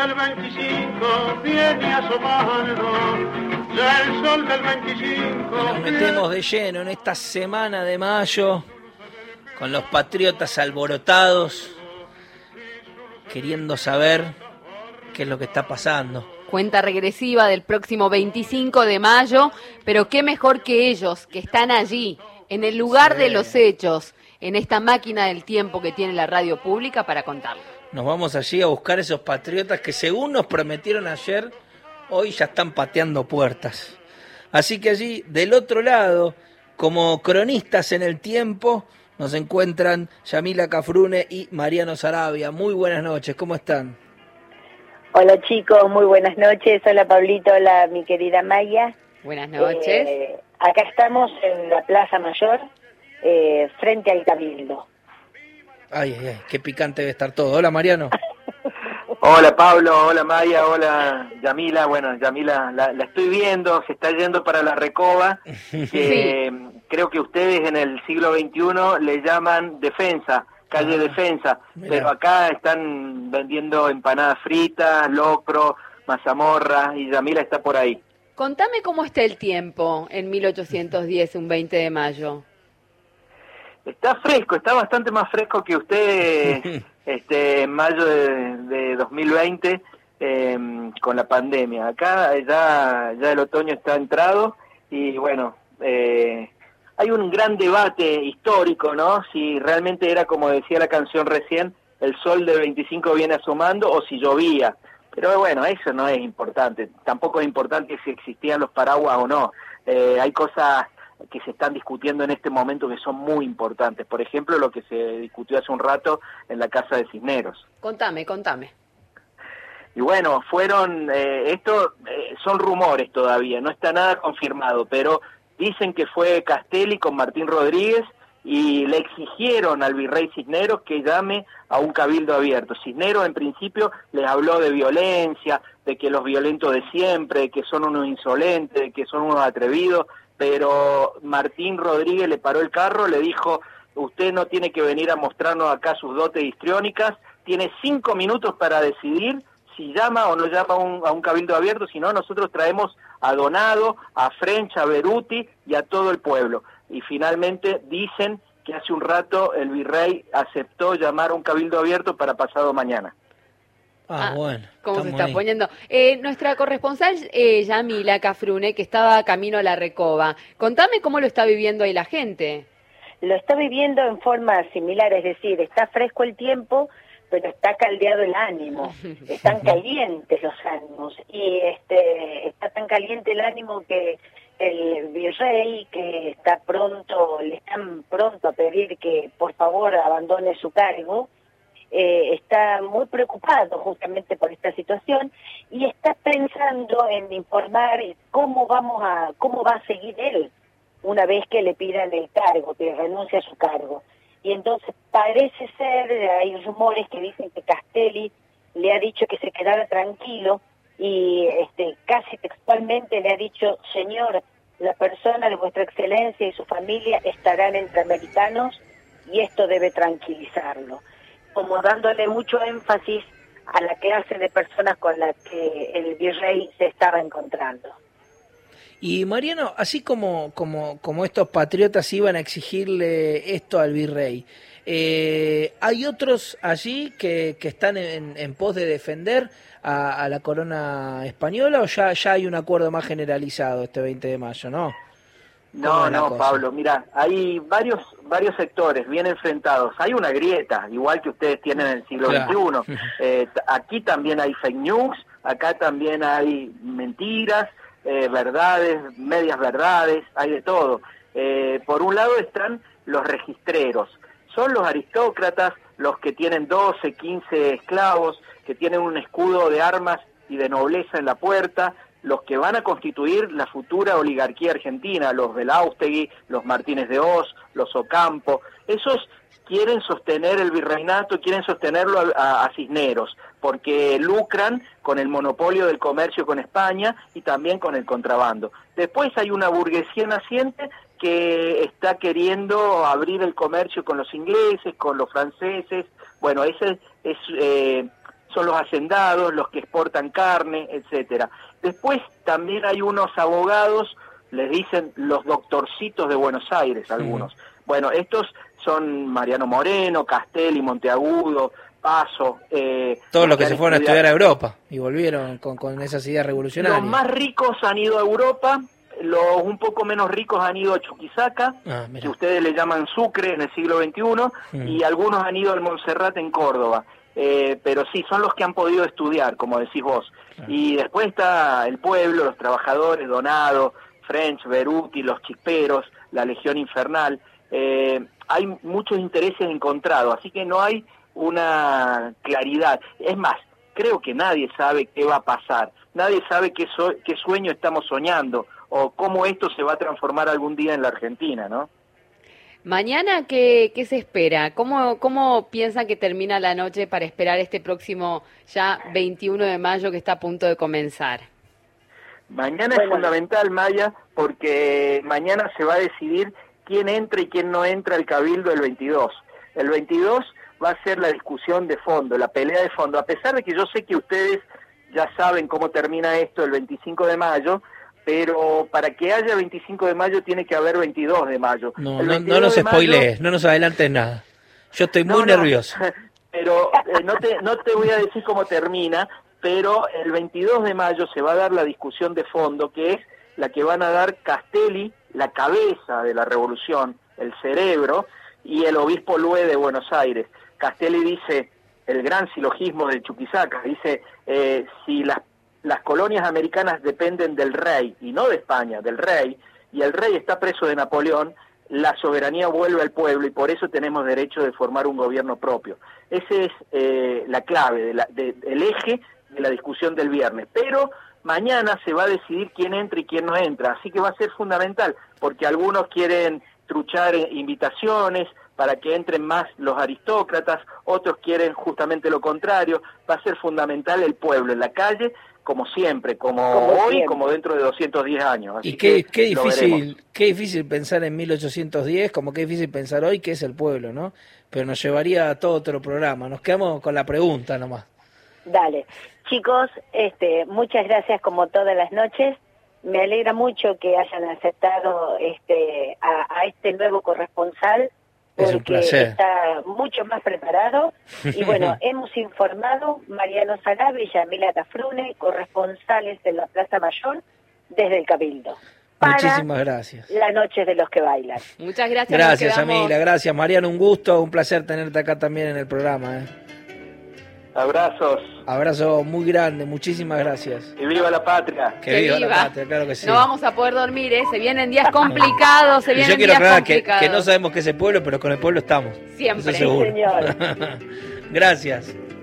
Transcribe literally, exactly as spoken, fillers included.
del veinticinco viene asomando, ya el sol del veinticinco. Nos metemos de lleno en esta semana de mayo, con los patriotas alborotados, queriendo saber qué es lo que está pasando. Cuenta regresiva del próximo veinticinco de mayo, pero qué mejor que ellos, que están allí, en el lugar sí. de los hechos, en esta máquina del tiempo que tiene la radio pública para contarlo. Nos vamos allí a buscar esos patriotas que, según nos prometieron ayer, hoy ya están pateando puertas. Así que allí, del otro lado, como cronistas en el tiempo, nos encuentran Yamila Cafrune y Mariano Sarabia. Muy buenas noches, ¿cómo están? Hola chicos, muy buenas noches. Hola Pablito, hola mi querida Maya. Buenas noches. Eh, acá estamos en la Plaza Mayor, eh, frente al Cabildo. Ay, ay, ay, qué picante debe estar todo. Hola Mariano. Hola Pablo, hola Maya, hola Yamila. Bueno, Yamila la, la estoy viendo, se está yendo para la Recoba, que sí. Creo que ustedes en el siglo veintiuno le llaman Defensa, calle ah, Defensa, mirá. Pero acá están vendiendo empanadas fritas, locro, mazamorra, y Yamila está por ahí. Contame cómo está el tiempo en mil ochocientos diez, un veinte de mayo. Está fresco, está bastante más fresco que ustedes este, en mayo de, de dos mil veinte eh, con la pandemia. Acá ya, ya el otoño está entrado y bueno, eh, hay un gran debate histórico, ¿no? Si realmente era, como decía la canción recién, el sol del veinticinco viene asomando o si llovía. Pero bueno, eso no es importante. Tampoco es importante si existían los paraguas o no. Eh, hay cosas que se están discutiendo en este momento que son muy importantes. Por ejemplo, lo que se discutió hace un rato en la Casa de Cisneros. Contame, contame. Y bueno, fueron, eh, esto eh, son rumores todavía, no está nada confirmado, pero dicen que fue Castelli con Martín Rodríguez y le exigieron al virrey Cisneros que llame a un cabildo abierto. Cisneros en principio les habló de violencia, de que los violentos de siempre, de que son unos insolentes, de que son unos atrevidos, pero Martín Rodríguez le paró el carro, le dijo, usted no tiene que venir a mostrarnos acá sus dotes histriónicas, tiene cinco minutos para decidir si llama o no llama a un, a un cabildo abierto, si no, nosotros traemos a Donado, a French, a Beruti y a todo el pueblo. Y finalmente dicen que hace un rato el virrey aceptó llamar a un cabildo abierto para pasado mañana. Ah, ah, bueno. ¿Cómo se está ahí poniendo? Eh, nuestra corresponsal, eh, Yamila Cafrune, que estaba camino a la Recoba. Contame cómo lo está viviendo ahí la gente. Lo está viviendo en forma similar, es decir, está fresco el tiempo, pero está caldeado el ánimo. Están calientes los ánimos. Y este está tan caliente el ánimo que el virrey, que está pronto, le están pronto a pedir que por favor abandone su cargo, Eh, está muy preocupado justamente por esta situación y está pensando en informar cómo vamos a cómo va a seguir él una vez que le pidan el cargo, que renuncie a su cargo. Y entonces parece ser, hay rumores que dicen que Castelli le ha dicho que se quedara tranquilo y este casi textualmente le ha dicho, señor, la persona de vuestra excelencia y su familia estarán entre americanos y esto debe tranquilizarlo, como dándole mucho énfasis a la clase de personas con las que el virrey se estaba encontrando. Y Mariano, así como, como, como estos patriotas iban a exigirle esto al virrey, eh, ¿hay otros allí que, que están en, en pos de defender a, a la corona española o ya, ya hay un acuerdo más generalizado este veinte de mayo, no? No, no, Pablo, mira, hay varios varios sectores bien enfrentados. Hay una grieta, igual que ustedes tienen en el siglo claro. veintiuno. Eh, aquí también hay fake news, acá también hay mentiras, eh, verdades, medias verdades, hay de todo. Eh, por un lado están los registreros, son los aristócratas, los que tienen doce, quince esclavos, que tienen un escudo de armas y de nobleza en la puerta, los que van a constituir la futura oligarquía argentina, los Belaústegui, los Martínez de Hoz, los Ocampo. Esos quieren sostener el virreinato, quieren sostenerlo a, a, a Cisneros, porque lucran con el monopolio del comercio con España y también con el contrabando. Después hay una burguesía naciente que está queriendo abrir el comercio con los ingleses, con los franceses. Bueno, ese es... Eh, son los hacendados, los que exportan carne, etcétera. Después también hay unos abogados, les dicen los doctorcitos de Buenos Aires, algunos. Mm. Bueno, estos son Mariano Moreno, Castelli, Monteagudo, Paso. Eh, Todos los que, que se fueron estudiar a Europa y volvieron con, con esas ideas revolucionarias. Los más ricos han ido a Europa, los un poco menos ricos han ido a Chuquisaca, ah, que ustedes le llaman Sucre en el siglo veintiuno, mm. y algunos han ido al Montserrat en Córdoba. Eh, pero sí, son los que han podido estudiar, como decís vos. Claro. Y después está el pueblo, los trabajadores, Donado, French, Beruti, los chisperos, la Legión Infernal. Eh, hay muchos intereses encontrados, así que no hay una claridad. Es más, creo que nadie sabe qué va a pasar, nadie sabe qué, so qué sueño estamos soñando o cómo esto se va a transformar algún día en la Argentina, ¿no? Mañana, ¿qué, qué se espera? ¿Cómo, ¿Cómo piensan que termina la noche para esperar este próximo ya veintiuno de mayo que está a punto de comenzar? Mañana bueno. es fundamental, Maya, porque mañana se va a decidir quién entra y quién no entra al Cabildo el veintidós. El veintidós va a ser la discusión de fondo, la pelea de fondo. A pesar de que yo sé que ustedes ya saben cómo termina esto el veinticinco de mayo, pero para que haya veinticinco de mayo tiene que haber veintidós de mayo. No, no, no nos spoilees, mayo... no nos adelantes nada. Yo estoy muy no, nervioso. No, pero eh, no, te, no te voy a decir cómo termina, pero el veintidós de mayo se va a dar la discusión de fondo, que es la que van a dar Castelli, la cabeza de la revolución, el cerebro, y el obispo Lué de Buenos Aires. Castelli dice, el gran silogismo de Chuquisaca, dice, eh, si las Las colonias americanas dependen del rey, y no de España, del rey, y el rey está preso de Napoleón, la soberanía vuelve al pueblo y por eso tenemos derecho de formar un gobierno propio. Esa es eh, la clave, de la, de, el eje de la discusión del viernes. Pero mañana se va a decidir quién entra y quién no entra, así que va a ser fundamental, porque algunos quieren truchar invitaciones para que entren más los aristócratas, otros quieren justamente lo contrario. Va a ser fundamental el pueblo en la calle, como siempre, como, como hoy, siempre. Como dentro de doscientos diez años. Así y qué, que qué difícil, qué difícil pensar en mil ochocientos diez, como qué difícil pensar hoy que es el pueblo, ¿no? Pero nos llevaría a todo otro programa. Nos quedamos con la pregunta nomás. Dale. Chicos, este, muchas gracias como todas las noches. Me alegra mucho que hayan aceptado este a, a este nuevo corresponsal, porque está mucho más preparado. Y bueno, hemos informado Mariano Sarabia y Yamila Tafrune, corresponsales de la Plaza Mayor desde el Cabildo. Muchísimas gracias. La noche de los que bailan. Muchas gracias. Gracias, Yamila, gracias. Mariano, un gusto, un placer tenerte acá también en el programa. ¿eh? Abrazos. Abrazo muy grande, muchísimas gracias. Y viva la patria. Que, que viva, viva la patria, claro que sí. No vamos a poder dormir, ¿eh? Se vienen días complicados, se vienen Yo quiero días complicados. Que, que no sabemos qué es el pueblo, pero con el pueblo estamos. Siempre. Eso seguro. Sí, señor. Gracias.